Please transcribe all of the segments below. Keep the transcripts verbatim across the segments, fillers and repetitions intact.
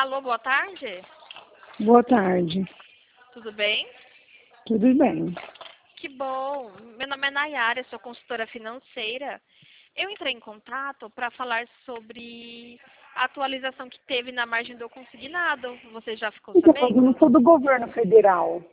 Alô, boa tarde. Boa tarde. Tudo bem? Tudo bem. Que bom. Meu nome é Nayara, sou consultora financeira. Eu entrei em contato para falar sobre a atualização que teve na margem do consignado. Você já ficou Então, mas eu sabendo? não sou do governo federal.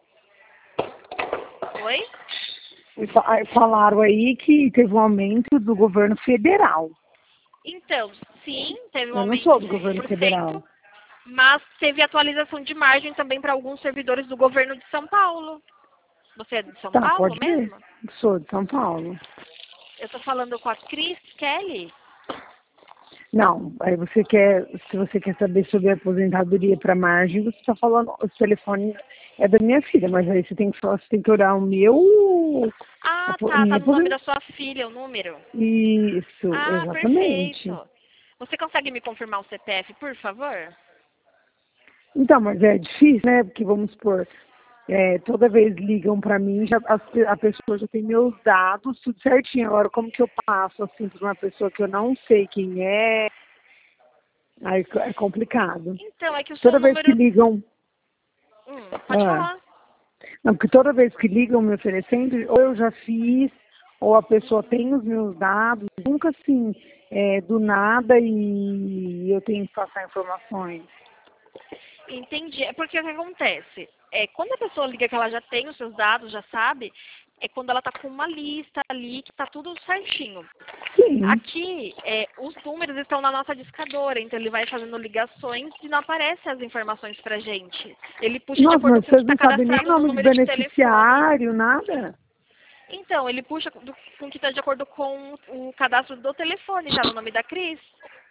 Oi? E fa- aí Falaram aí que teve um aumento do governo federal. Então, sim, teve um Eu não aumento sou de do seis governo por federal. cento, mas teve atualização de margem também para alguns servidores do governo de São Paulo. Você é de São Tá, Paulo pode ver. mesmo? Sou de São Paulo. Eu estou falando com a Cris Kelly. Não, aí você quer, se você quer saber sobre a aposentadoria para margem, você está falando, o telefone é da minha filha, mas aí você tem que falar, você tem que olhar o meu, a Ah, po- tá, minha tá no nome aposentadoria. da sua filha o número. Isso, Ah, exatamente. perfeito. Você consegue me confirmar o C P F, por favor? Então, mas é difícil, né? Porque vamos supor, é, toda vez ligam para mim, já, a, a pessoa já tem meus dados, tudo certinho. Agora, como que eu passo assim para uma pessoa que eu não sei quem é? Aí é complicado. Então, é que o seu Toda vez que número... ligam, Hum, pode ah, falar. não, porque toda vez que ligam me oferecendo, ou eu já fiz, ou a pessoa tem os meus dados, nunca assim, é, do nada e eu tenho que passar informações. Entendi. É porque o que acontece? É, quando a pessoa liga que ela já tem os seus dados, já sabe, é quando ela tá com uma lista ali que tá tudo certinho. Sim. Aqui, é, os números estão na nossa discadora, então ele vai fazendo ligações e não aparecem as informações pra gente. Ele puxa de Nossa, acordo mas com o que vocês está não sabem nem o cadastrado no nome do número de telefone. beneficiário, nada? Então, ele puxa do- com o que está de acordo com o cadastro do telefone, já no nome da Cris.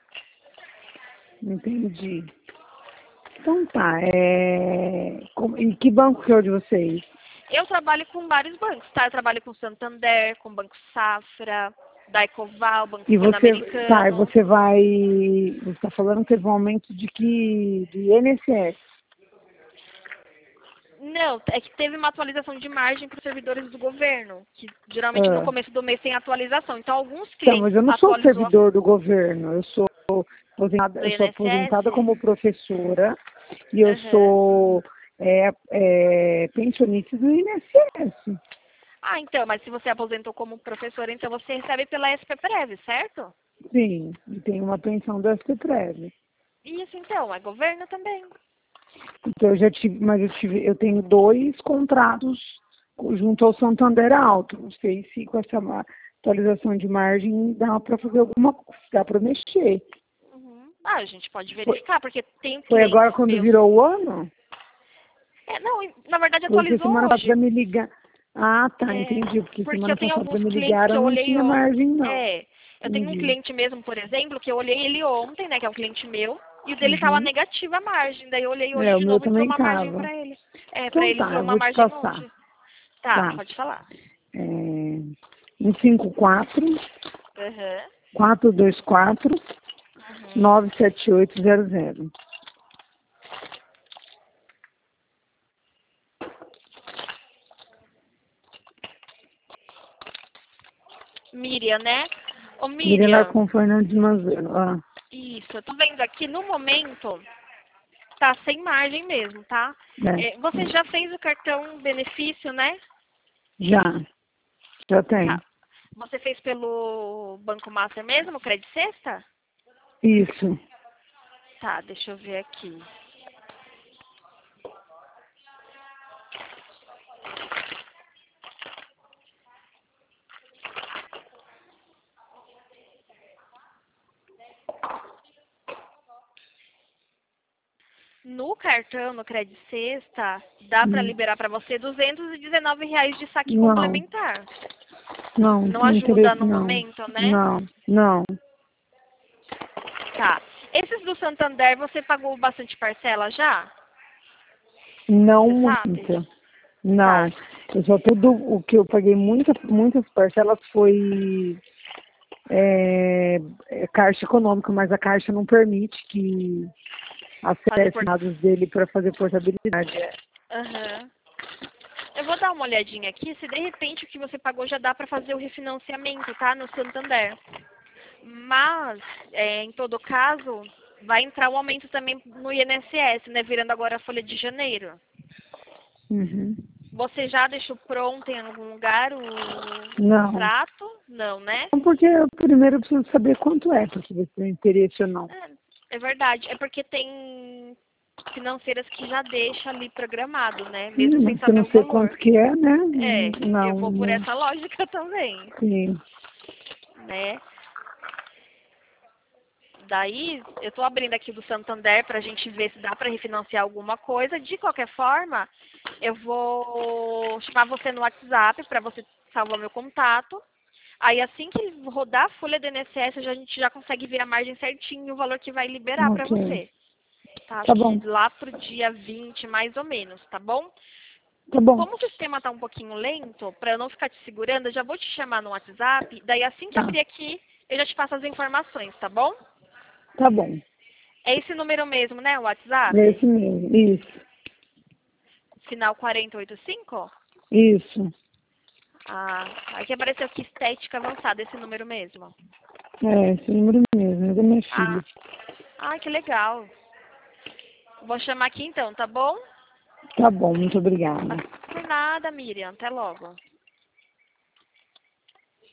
Entendi. Então tá, é... como- e que banco que é o de vocês? Eu trabalho com vários bancos, tá? Eu trabalho com Santander, com Banco Safra, Daicoval, Banco E você, tá, e Pan-Americano. você vai, você está falando que teve um aumento de que, de I N S S. Não, é que teve uma atualização de margem para os servidores do governo, que geralmente no Ah. começo do mês tem atualização. Então, alguns Então, mas clientes eu não sou atualizou a servidor do governo, eu sou aposentada, do eu sou aposentada I N S S. como professora e eu Aham. sou é, é, pensionista do I N S S. Ah, então, mas se você aposentou como professora, então você recebe pela S P Prev, certo? Sim, e tem uma pensão do S T Prev. Isso, então, é governo também. Então eu já tive, mas eu tive, eu tenho dois contratos junto ao Santander Alto. Não sei se com essa ma- atualização de margem dá para fazer alguma coisa, dá para mexer. Uhum. Ah, a gente pode Foi, verificar, porque tem foi agora clientes quando meus. virou o ano? É, não, na verdade Porque atualizou semana passada hoje. me ligar. Ah, tá, É, entendi. Porque porque eu semana tenho passada alguns me clientes que ligaram, eu não olhei tinha ontem. margem, não. É, eu tenho um Entendi. cliente mesmo, por exemplo, que eu olhei ele ontem, né, que é um cliente meu, e o dele estava Uhum. negativa a margem. Daí eu olhei hoje É, o de meu novo e entrou também uma margem tava. para ele. É, para Então ele tá, entrou eu uma vou te margem passar. hoje. Tá, Tá. pode falar. É, um cinco quatro, Aham. quatro dois quatro, Uhum. nove sete oito zero zero. Miriam, né? Ô Miriam Miriam, Larcon Fernandes Manzano. Ah, isso, eu tô vendo aqui no momento, tá sem margem mesmo, tá? né? É, você já fez o cartão benefício, né? Já, já tem. Tá. Você fez pelo Banco Master mesmo, Credit Sexta? Isso. Tá, deixa eu ver aqui. No cartão, no Credit Sexta, dá pra Hum. liberar pra você duzentos e dezenove reais de saque Não, complementar. não, Não não ajuda interessa no não. momento, né? Não, não, Tá. Esses do Santander, você pagou bastante parcela já? não Você sabe? muita. Não. Tá. Eu só tudo o que eu paguei muita, muitas parcelas foi é, é, Caixa Econômica, mas a Caixa não permite que Fazer acesse por... dados dele para fazer portabilidade. É. Aham. Eu vou dar uma olhadinha aqui, se de repente o que você pagou já dá para fazer o refinanciamento, tá? No Santander. Mas, é, em todo caso, vai entrar um aumento também no I N S S, né? Virando agora a folha de janeiro. Uhum. Você já deixou pronto em algum lugar o Não. contrato? Não, né? Não, porque eu primeiro preciso saber quanto é, para saber se tem interesse ou não. É, é verdade. É porque tem financeiras que já deixam ali programado, né? Mesmo Sim, sem mas se eu saber não o sei valor. quanto que é, né? É, Não, eu vou por não. essa lógica também, Sim. né? Daí, eu tô abrindo aqui do Santander pra gente ver se dá pra refinanciar alguma coisa. De qualquer forma, eu vou chamar você no WhatsApp pra você salvar meu contato. Aí, assim que rodar a folha do I N S S, a gente já consegue ver a margem certinho e o valor que vai liberar pra Ok. você. Tá? Tá Acho bom. que lá pro dia vinte, mais ou menos, tá bom? Tá bom. Como o sistema tá um pouquinho lento, pra eu não ficar te segurando, eu já vou te chamar no WhatsApp. Daí, assim que Tá. abrir aqui, eu já te passo as informações, tá bom? Tá bom. É esse número mesmo, né? O É WhatsApp? esse mesmo. Isso. Final quatro oito cinco? Isso. Ah, aqui apareceu aqui estética avançada, esse número mesmo. É, esse número mesmo. É da minha Ah, filha. ai, que legal. Vou chamar aqui então, tá bom? Tá bom, muito obrigada. Por nada, Miriam. Até logo.